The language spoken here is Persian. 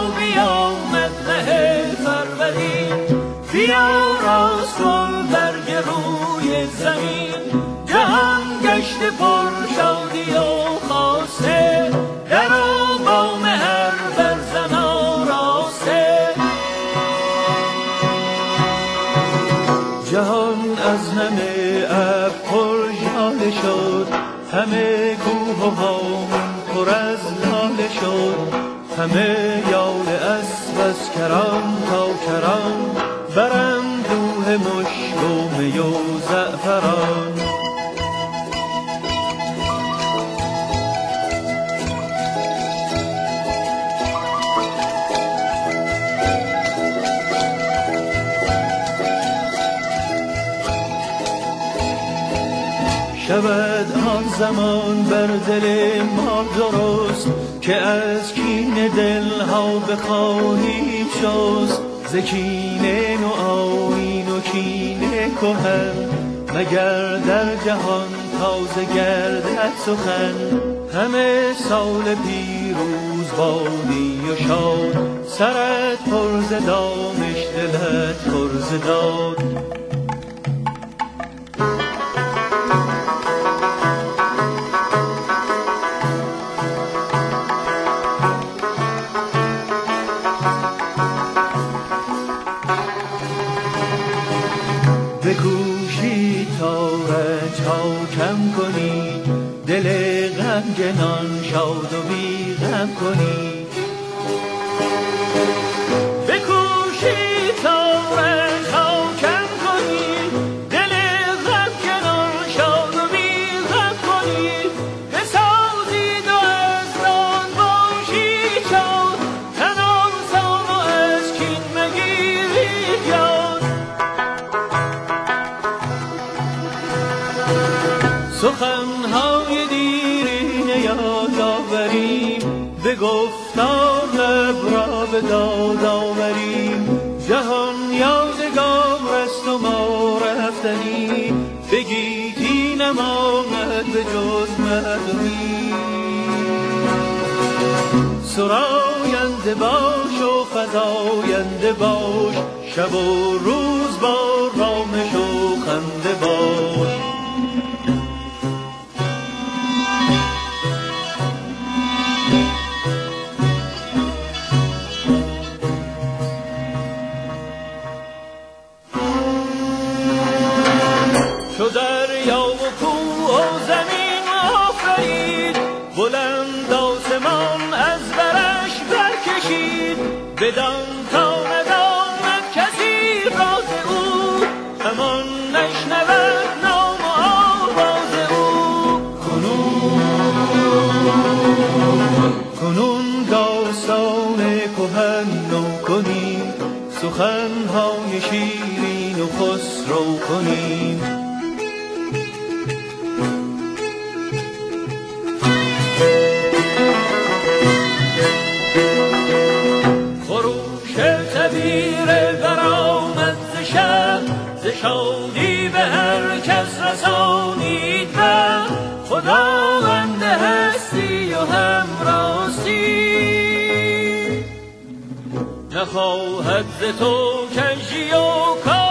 بیامد مه فروردین، بیاراست گل برگ روی زمین. جهان گشته پر شادی و خاصه، در و بام هر برزن آراسته. جهان از نم ابر پر ژاله شد، همه کوه و هامون پر از لاله شد. همه یال اسب از کران تا کران، براندوه مشک و می و زعفران. شود آن زمان بر دل ما درست، که از کین دلها بخواهیم شست. ز کینه نوآیین و کینه کهن، مگر در جهان تازه گردد سخن. همه سال پیروز بادی و شاد، سرت پر ز دانش دلت پر ز داد. بکوشید تا رنج‌ها کم کنید، دل غمگنان شاد و بی غم کنید. بکوشید تا رنج‌ها کم کنید، دل غمگنان شاد و بی غم کنید. بسازید و از راه باشید شاد، تن آسان و از کین مگیرید یاد. سخنهای دیرینه یاد آوریم، به گفتار لب را به داد آوریم. جهان یادگار است و ما رفتنی، بگیتی نماند به جز مردمی. سراینده باش و فزاینده باش، شب و روز با رامش و خنده باش. چو دریا و کوه و زمین آفرید، بلند آسمان از برش برکشید. بدان تا نداند کسی راز او، همان نشنود نام و آواز او. کنون داستان کهن نو کنیم، سخنهای شیرین و خسرو کنیم. تبیر برآمد ز شهر، ز شادی به هر کس رسانید و خداوند هستی و همراستی. نخواهد ز تو کژی و کار،